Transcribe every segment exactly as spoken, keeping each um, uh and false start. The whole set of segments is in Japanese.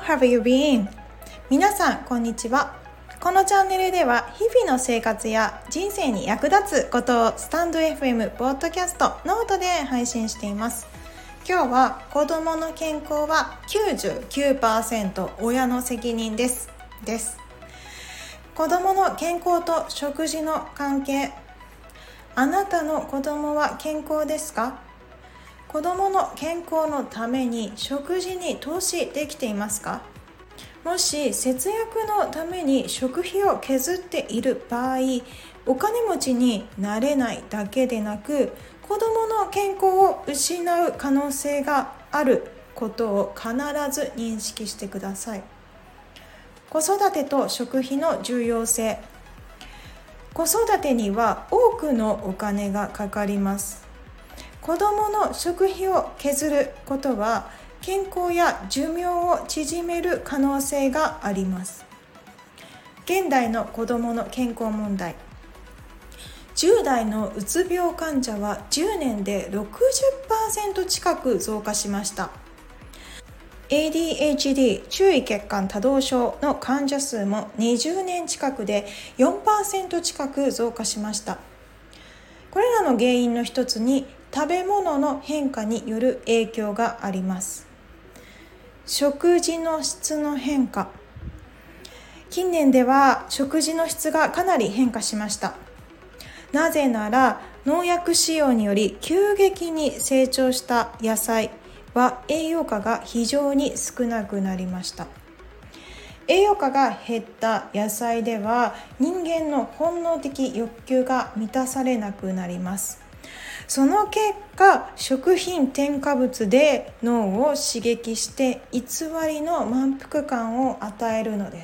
have you been? 皆さんこんにちは。このチャンネルでは日々の生活や人生に役立つことをスタンド エフエム、ポッドキャスト、ノートで配信しています。今日は子どもの健康は きゅうじゅうきゅうパーセント 親の責任ですです子どもの健康と食事の関係。あなたの子どもは健康ですか？子どもの健康のために食事に投資できていますか？もし節約のために食費を削っている場合、お金持ちになれないだけでなく、子どもの健康を失う可能性があることを必ず認識してください。子育てと食費の重要性。子育てには多くのお金がかかります。子どもの食費を削ることは健康や寿命を縮める可能性があります。現代の子どもの健康問題。じゅう代のうつ病患者はじゅうねんで ろくじゅっパーセント 近く増加しました。エーディーエイチディー 注意欠陥多動症の患者数もにじゅうねん近くで よんパーセント 近く増加しました。これらの原因の一つに食べ物の変化による影響があります。食事の質の変化。近年では食事の質がかなり変化しました。なぜなら農薬使用により急激に成長した野菜は栄養価が非常に少なくなりました。栄養価が減った野菜では人間の本能的欲求が満たされなくなります。その結果、食品添加物で脳を刺激して偽りの満腹感を与えるのです。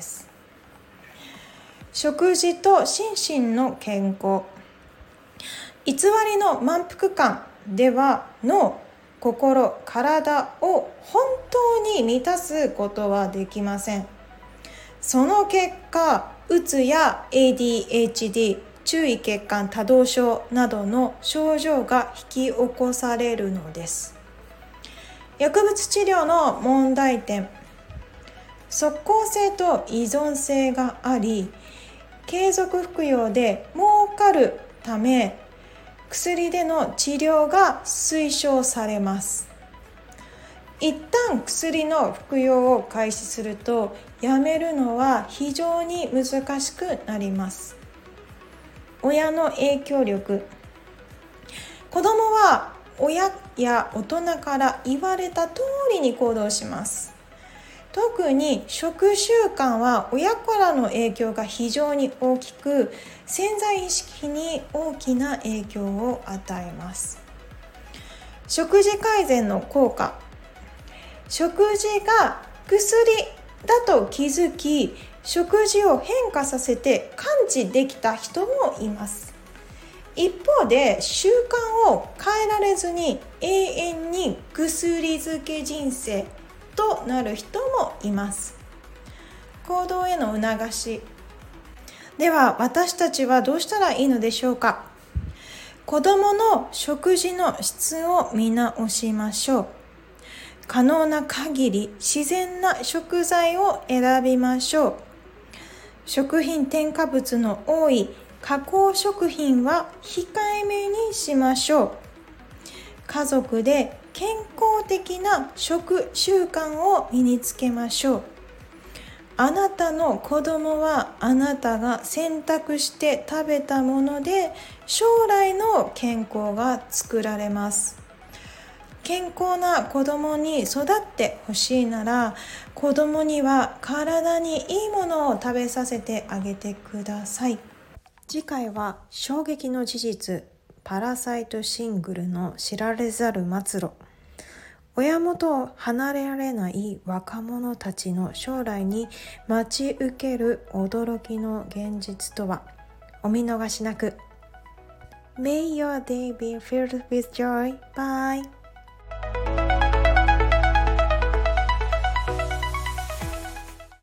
食事と心身の健康。偽りの満腹感では脳、心、体を本当に満たすことはできません。その結果、うつや エーディーエイチディー、注意欠陥多動症などの症状が引き起こされるのです。薬物治療の問題点。即効性と依存性があり、継続服用で儲かるため、薬での治療が推奨されます。一旦薬の服用を開始すると、やめるのは非常に難しくなります。親の影響力。子どもは親や大人から言われた通りに行動します。特に食習慣は親からの影響が非常に大きく、潜在意識に大きな影響を与えます。食事改善の効果。食事が薬だと気づき、食事を変化させて感知できた人もいます。一方で習慣を変えられずに永遠に薬漬け人生となる人もいます。行動への促し。では私たちはどうしたらいいのでしょうか？子どもの食事の質を見直しましょう。可能な限り自然な食材を選びましょう。食品添加物の多い加工食品は控えめにしましょう。家族で健康的な食習慣を身につけましょう。あなたの子供はあなたが選択して食べたもので将来の健康が作られます。健康な子供に育ってほしいなら、子供には体にいいものを食べさせてあげてください。次回は衝撃の事実、パラサイトシングルの知られざる末路。親元を離れられない若者たちの将来に待ち受ける驚きの現実とは。お見逃しなく。May your day be filled with joy. Bye.